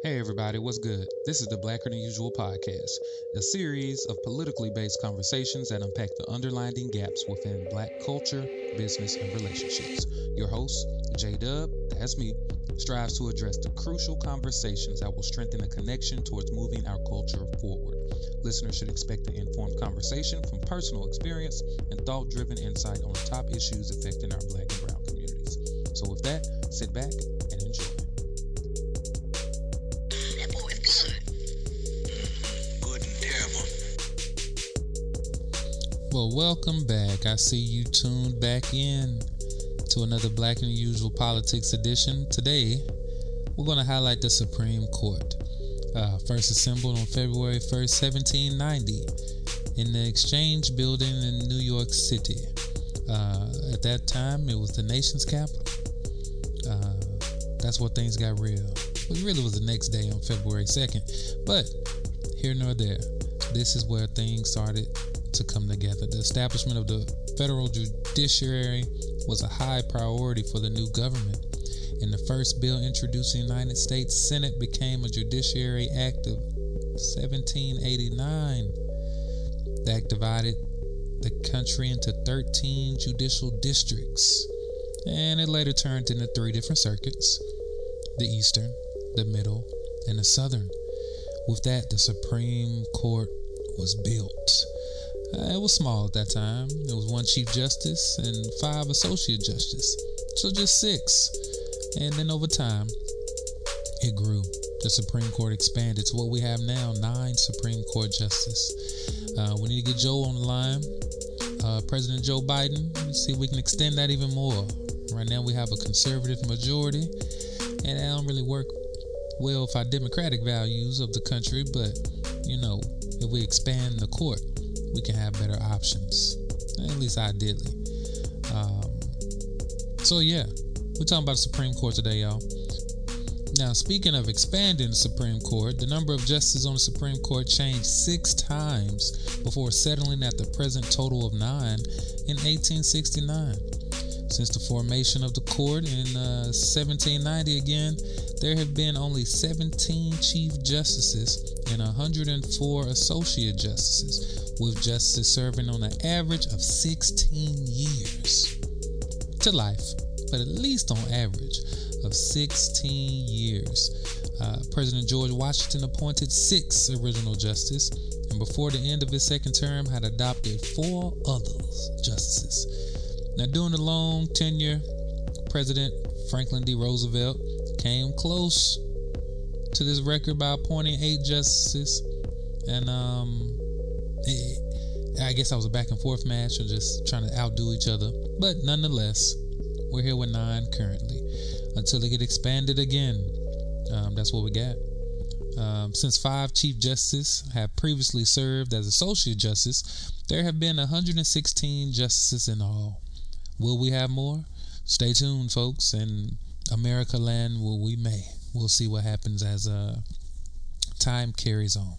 Hey everybody, what's good? This is the Blacker Than Usual podcast, a series of politically based conversations that unpack the underlying gaps within Black culture, business, and relationships. Your host, J-Dub, that's me, strives to address the crucial conversations that will strengthen the connection towards moving our culture forward. Listeners should expect an informed conversation from personal experience and thought-driven insight on the top issues affecting our Black and Brown communities. So with that, sit back and enjoy. Well, welcome back. I see you tuned back in to another Blacker Than Usual Politics edition. Today, we're going to highlight the Supreme Court. First assembled on February 1st, 1790 in the Exchange Building in New York City. At that time, it was the nation's capital. That's where things got real. It really was the next day on February 2nd. But here nor there, this is where things started to come together. The establishment of the federal judiciary was a high priority for the new government. And the first bill introduced in the United States Senate became a Judiciary Act of 1789. The act divided the country into 13 judicial districts, and it later turned into 3 different circuits: the Eastern, the Middle, and the Southern. With that, the Supreme Court was built. It was small at that time. There was 1 Chief Justice and 5 Associate Justices, so just 6. And then over time, it grew. The Supreme Court expanded to what we have now, 9 Supreme Court Justices. We need to get Joe on the line. President Joe Biden. Let's see if we can extend that even more. Right now we have a conservative majority, and that don't really work well for our democratic values of the country, but, if we expand the court, we can have better options, at least ideally. We're talking about the Supreme Court today, y'all. Now, speaking of expanding the Supreme Court, the number of justices on the Supreme Court changed 6 times before settling at the present total of 9 in 1869. Since the formation of the court in 1790 again, there have been only 17 Chief Justices and 104 Associate Justices, with justices serving on an average of 16 years to life, but at least on average of 16 years. President George Washington appointed 6 original justices, and before the end of his second term had adopted 4 other justices. Now, during the long tenure, President Franklin D. Roosevelt came close to this record by appointing 8 justices, and I guess that was a back and forth match, or just trying to outdo each other. But nonetheless, we're here with 9 currently until they get expanded again. That's what we got. Since 5 Chief Justices have previously served as Associate Justice, there have been 116 justices in all. Will we have more? Stay tuned, folks. In America land, we may. We'll see what happens as time carries on.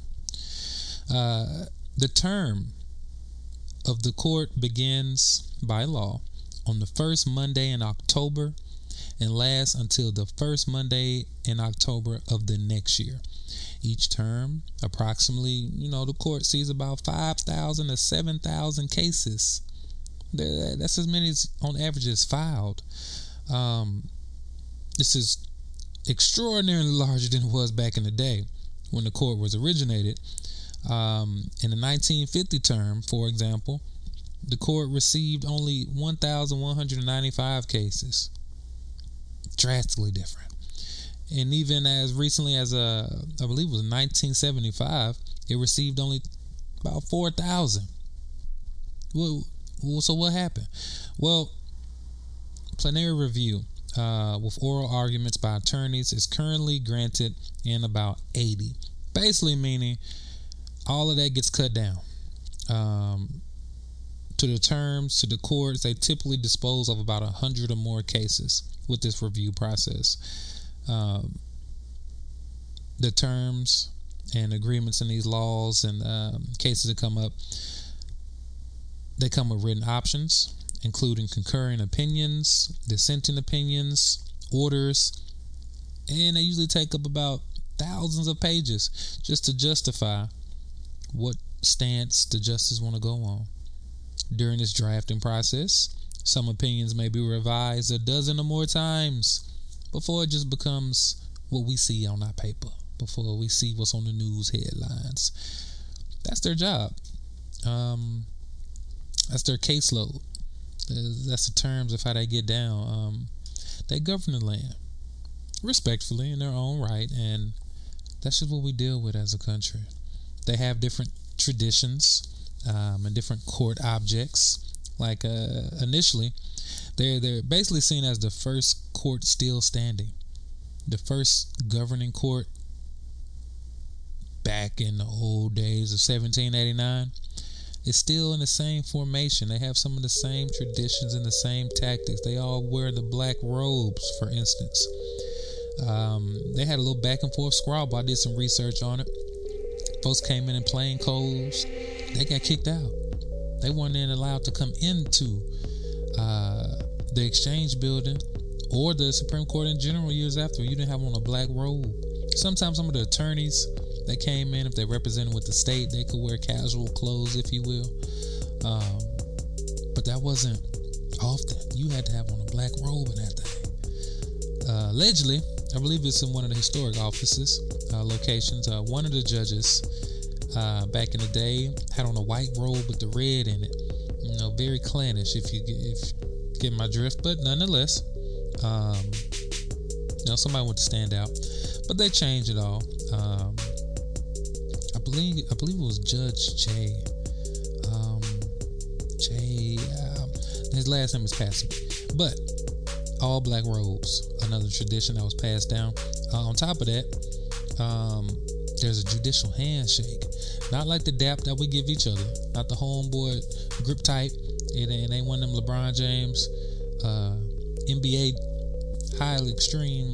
The term of the court begins by law on the first Monday in October and lasts until the first Monday in October of the next year. Each term, approximately, the court sees about 5,000 to 7,000 cases. That's as many as on average is filed. This is extraordinarily larger than it was back in the day when the court was originated. In the 1950 term, for example, the court received only 1,195 cases. Drastically different. And even as recently as I believe it was 1975, it received only about 4,000. So what happened? Well, plenary review with oral arguments by attorneys is currently granted in about 80. Basically meaning all of that gets cut down. To the terms, to the courts, they typically dispose of about 100 or more cases with this review process. The terms and agreements in these laws and cases that come up, they come with written options, including concurring opinions, dissenting opinions, orders, and they usually take up about thousands of pages just to justify what stance the justices want to go on. During this drafting process, some opinions may be revised a dozen or more times before it just becomes what we see on our paper, before we see what's on the news headlines. That's their job. That's their caseload. That's the terms of how they get down. They govern the land respectfully in their own right, and that's just what we deal with as a country. They have different traditions and different court objects. Like initially, they're basically seen as the first court still standing, the first governing court back in the old days of 1789. It's still in the same formation. They have some of the same traditions and the same tactics. They all wear the black robes, for instance. They had a little back and forth squabble. I did some research on it. Folks came in plain clothes. They got kicked out. They weren't then allowed to come into the exchange building or the Supreme Court in general years after. You didn't have on a black robe. Sometimes some of the attorneys that came in, if they represented with the state, they could wear casual clothes, if you will. But that wasn't often. You had to have on a black robe in that thing. Allegedly, I believe it's in one of the historic offices, locations. One of the judges back in the day had on a white robe with the red in it. Very clannish, if you get my drift. But nonetheless, somebody wanted to stand out. But they changed it all. I believe it was Judge Jay. His last name is passed away. But all black robes, another tradition that was passed down. On top of that, there's a judicial handshake. Not like the dap that we give each other. Not the homeboy grip tight. It ain't one of them LeBron James NBA highly extreme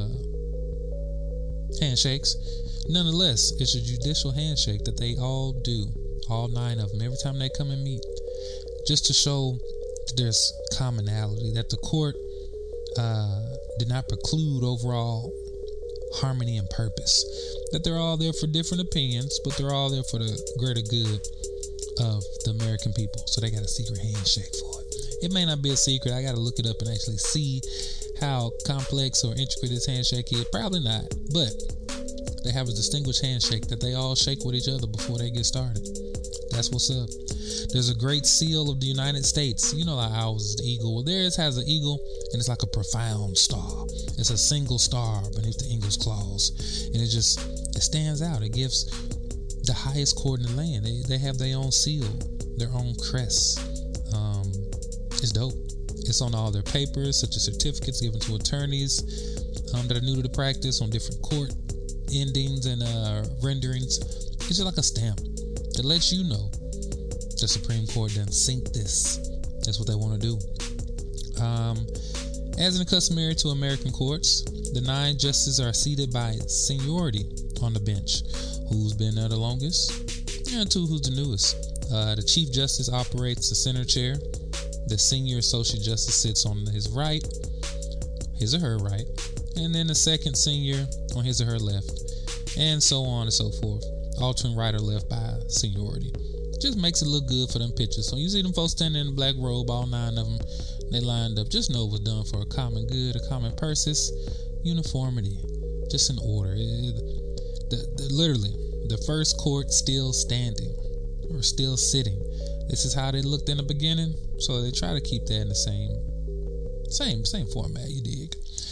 handshakes. Nonetheless, it's a judicial handshake that they all do, all 9 of them, every time they come and meet, just to show that there's commonality, that the court did not preclude overall harmony and purpose, that they're all there for different opinions, but they're all there for the greater good of the American people. So they got a secret handshake for it. It may not be a secret. I got to look it up and actually see how complex or intricate this handshake is. Probably not, but they have a distinguished handshake that they all shake with each other before they get started. That's what's up. There's a great seal of the United States. You know how ours is the eagle. Well, theirs has an eagle, and it's like a profound star. It's a single star beneath the eagle's claws, and it stands out. It gives the highest court in the land. They have their own seal, their own crest. It's dope. It's on all their papers, such as certificates given to attorneys that are new to the practice, on different court endings and renderings. It's just like a stamp that lets you know the Supreme Court done synced this. That's what they want to do. As in customary to American courts, the 9 justices are seated by seniority on the bench. Who's been there the longest? And 2, who's the newest. The Chief Justice operates the center chair. The senior associate justice sits on his right, his or her right, and then the second senior on his or her left, and so on and so forth. Alternate right or left by seniority. Just makes it look good for them pictures. So you see them folks standing in a black robe, all 9 of them, they lined up. Just know it was done for a common good, a common purpose, uniformity, just in order. Literally, the first court still standing or still sitting. This is how they looked in the beginning, so they try to keep that in the same format. You dig?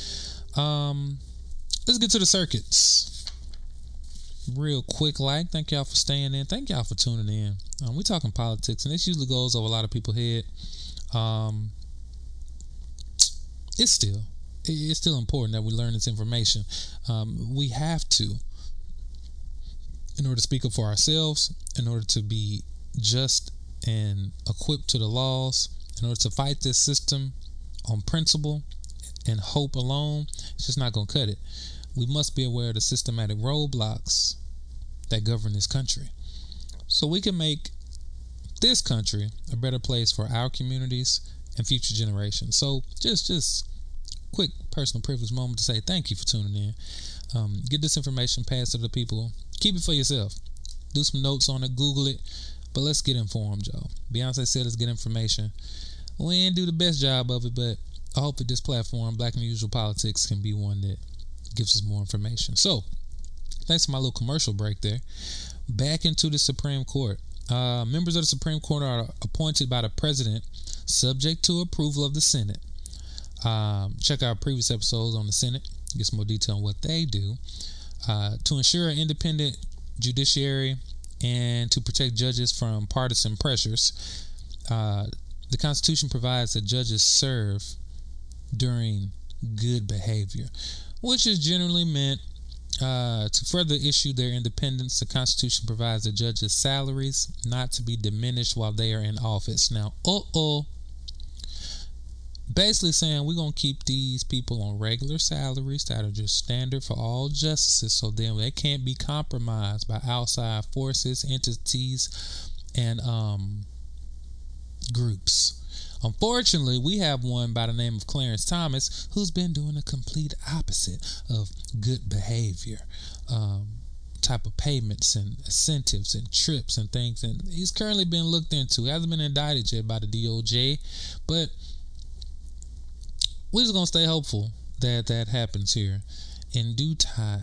Let's get to the circuits. Real quick, thank y'all for staying in. Thank y'all for tuning in. We're talking politics, and this usually goes over a lot of people's head. It's still important that we learn this information. We have to, in order to speak up for ourselves, in order to be just and equipped to the laws, in order to fight this system on principle and hope alone. It's just not going to cut it. We must be aware of the systematic roadblocks that govern this country, so we can make this country a better place for our communities and future generations. So just quick personal privilege moment to say thank you for tuning in. Get this information passed to the people. Keep it for yourself. Do some notes on it. Google it. But let's get informed, y'all. Beyonce said let's get information. We ain't do the best job of it, but I hope that this platform, Black and Unusual Politics, can be one that gives us more information. So, thanks for my little commercial break there. Back into the Supreme Court. Members of the Supreme Court are appointed by the president, subject to approval of the Senate. Check out previous episodes on the Senate. Get some more detail on what they do. To ensure an independent judiciary and to protect judges from partisan pressures, the Constitution provides that judges serve during good behavior, which is generally meant to further issue their independence. The Constitution provides the judges' salaries not to be diminished while they are in office. Now, basically saying we're going to keep these people on regular salaries that are just standard for all justices, so then they can't be compromised by outside forces, entities, and groups. Unfortunately, we have one by the name of Clarence Thomas who's been doing the complete opposite of good behavior, type of payments and incentives and trips and things, and he's currently been looked into. He hasn't been indicted yet by the DOJ, but we're just going to stay hopeful that that happens here in due time.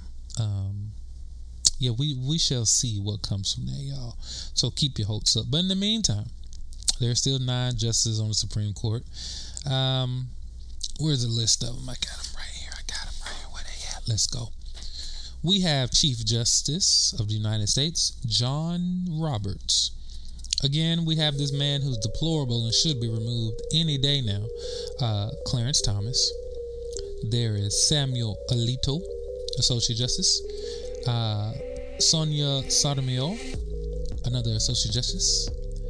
We shall see what comes from there, y'all. So keep your hopes up. But in the meantime, there's still 9 justices on the Supreme Court. Where's the list of them? I got them right here. Where they at? Let's go. We have Chief Justice of the United States, John Roberts. Again, we have this man who's deplorable and should be removed any day now, Clarence Thomas. There is Samuel Alito, Associate Justice. Sonia Sotomayor, another Associate Justice.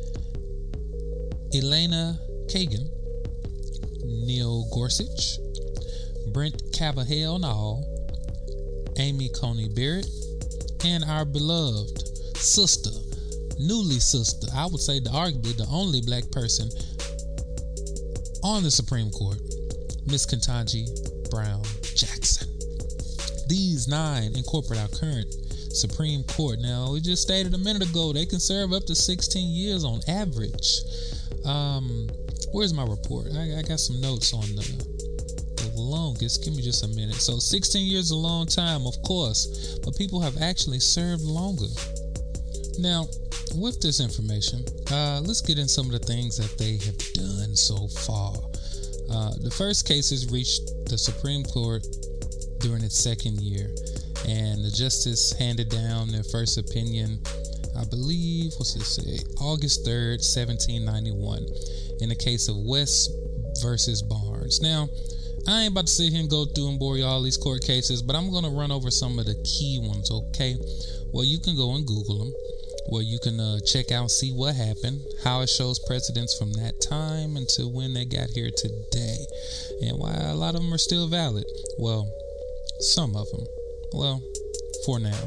Elena Kagan. Neil Gorsuch. Brent Kavanaugh. Amy Coney Barrett. And our beloved sister, newly sister, I would say arguably the only black person on the Supreme Court, Miss Ketanji Brown Jackson. These 9 incorporate our current Supreme Court. Now, we just stated a minute ago they can serve up to 16 years on average. Where's my report? I got some notes on the longest. Give me just a minute. So 16 years is a long time, of course, but people have actually served longer. Now, with this information, let's get in some of the things that they have done so far. The first cases reached the Supreme Court during its 2nd year, and the justice handed down their first opinion, I believe, August 3rd, 1791, in the case of West versus Barnes. Now, I ain't about to sit here and go through and bore you all these court cases, but I'm going to run over some of the key ones, okay? Well, you can go and Google them. Well, you can check out and see what happened, how it shows precedents from that time until when they got here today, and why a lot of them are still valid. Well, some of them. Well, for now.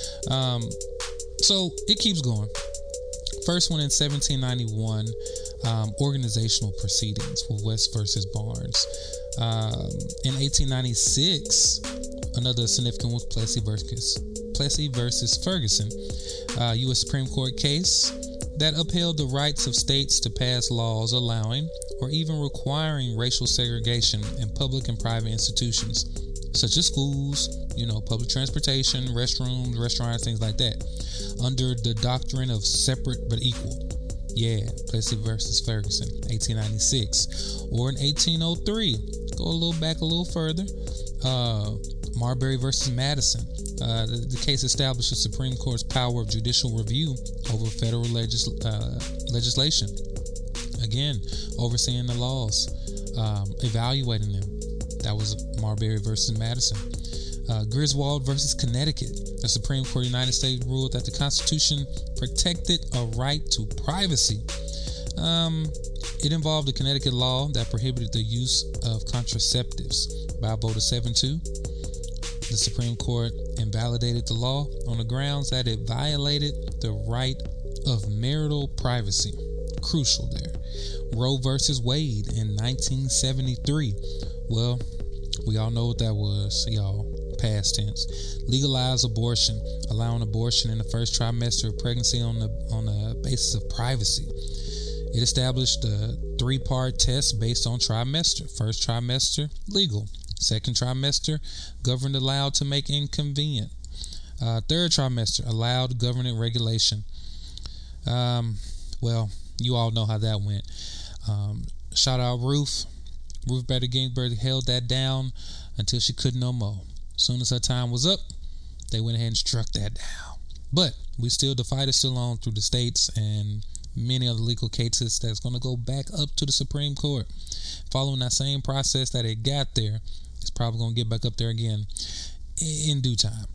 So it keeps going. First one in 1791, organizational proceedings for West versus Barnes. In 1896, another significant one, Plessy versus Ferguson, U.S. Supreme Court case that upheld the rights of states to pass laws allowing or even requiring racial segregation in public and private institutions, such as schools, public transportation, restrooms, restaurants, things like that, under the doctrine of separate but equal. Yeah, Plessy versus Ferguson, 1896. Or in 1803, go a little back a little further, Marbury versus Madison. The case established the Supreme Court's power of judicial review over federal legislation. Again, overseeing the laws, evaluating them. That was Marbury versus Madison. Griswold versus Connecticut. The Supreme Court of the United States ruled that the Constitution protected a right to privacy. It involved a Connecticut law that prohibited the use of contraceptives. By a vote of 7-2, the Supreme Court invalidated the law on the grounds that it violated the right of marital privacy. Crucial there. Roe versus Wade in 1973 Well, we all know what that was, y'all. Past tense. Legalize abortion, allowing abortion in the first trimester of pregnancy on the basis of privacy. It established a 3-part test based on trimester. First trimester, legal. Second trimester, government allowed to make inconvenient. Third trimester, allowed government regulation. Well, you all know how that went. Shout out Ruth. Ruth Bader Ginsburg held that down until she couldn't no more. As soon as her time was up, they went ahead and struck that down. But the fight is still on through the states and many other legal cases that's going to go back up to the Supreme Court. Following that same process that it got there, it's probably going to get back up there again in due time.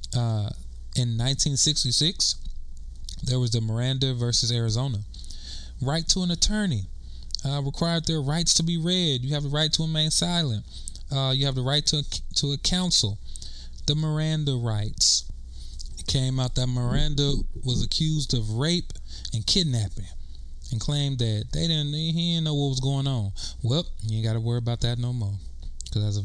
In 1966, there was the Miranda versus Arizona. Right to an attorney required their rights to be read. You have the right to remain silent. You have the right to a counsel. The Miranda rights. It came out that Miranda was accused of rape and kidnapping and claimed that he didn't know what was going on. Well, you ain't got to worry about that no more. Because as of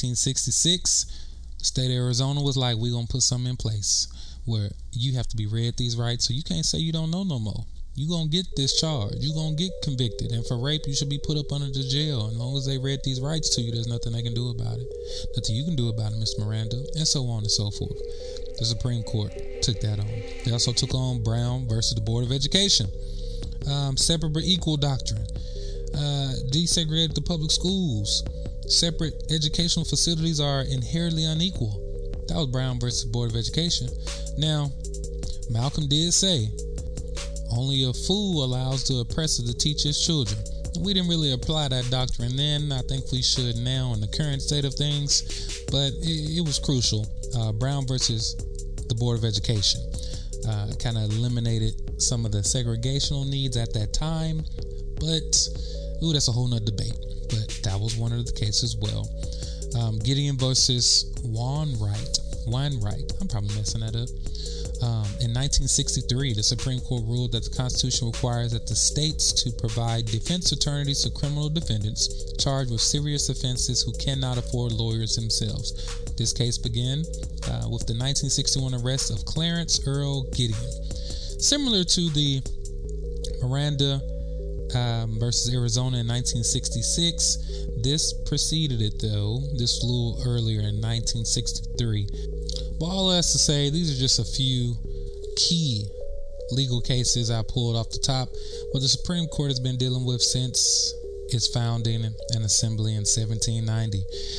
1966, the state of Arizona was like, we're going to put something in place where you have to be read these rights, so you can't say you don't know no more. You're going to get discharged. You're going to get convicted. And for rape, you should be put up under the jail. As long as they read these rights to you, there's nothing they can do about it. Nothing you can do about it, Miss Miranda. And so on and so forth. The Supreme Court took that on. They also took on Brown versus the Board of Education. Separate but equal doctrine. Desegregated the public schools. Separate educational facilities are inherently unequal. That was Brown versus the Board of Education. Now, Malcolm did say, only a fool allows the oppressor to teach his children. We didn't really apply that doctrine then. I think we should now in the current state of things. But it was crucial. Brown versus the Board of Education kind of eliminated some of the segregational needs at that time. But, that's a whole nother debate. But that was one of the cases as well. Gideon versus Wainwright. I'm probably messing that up. In 1963, the Supreme Court ruled that the Constitution requires that the states to provide defense attorneys to criminal defendants charged with serious offenses who cannot afford lawyers themselves. This case began with the 1961 arrest of Clarence Earl Gideon. Similar to the Miranda versus Arizona in 1966, this preceded it though. This flew earlier in 1963. But all that's to say, these are just a few key legal cases I pulled off the top, what the Supreme Court has been dealing with since its founding and assembly in 1790.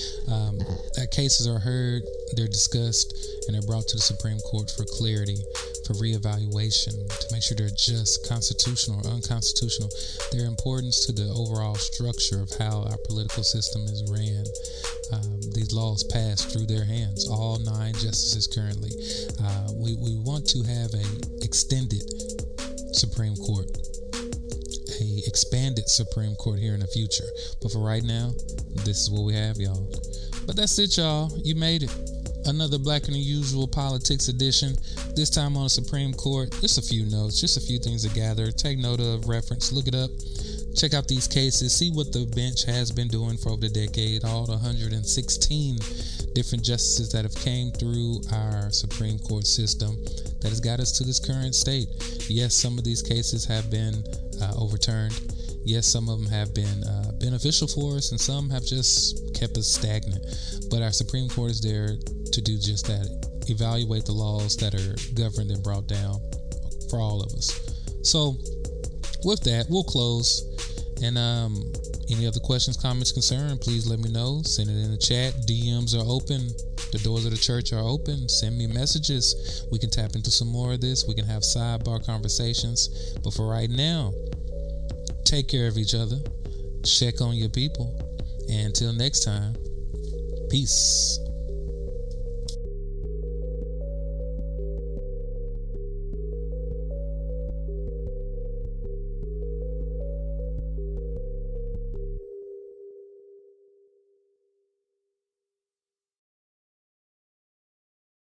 Cases are heard, they're discussed, and they're brought to the Supreme Court for clarity, for reevaluation, to make sure they're just, constitutional or unconstitutional, their importance to the overall structure of how our political system is ran. These laws pass through their hands, all 9 justices currently. We want to have an extended Supreme Court, a expanded Supreme Court here in the future. But for right now, this is what we have, y'all. But that's it, y'all. You made it. Another Blacker Than Usual Politics edition. This time on the Supreme Court. Just a few notes, just a few things to gather. Take note of, reference, look it up. Check out these cases. See what the bench has been doing for over the decade. All the 116 different justices that have came through our Supreme Court system that has got us to this current state. Yes, some of these cases have been overturned. Yes, some of them have been beneficial for us, and some have just kept us stagnant. But our Supreme Court is there to do just that. Evaluate the laws that are governed and brought down for all of us. So, with that, we'll close. And any other questions, comments, concerns, please let me know. Send it in the chat. DMs are open. The doors of the church are open. Send me messages. We can tap into some more of this. We can have sidebar conversations. But for right now, take care of each other. Check on your people. And until next time, peace.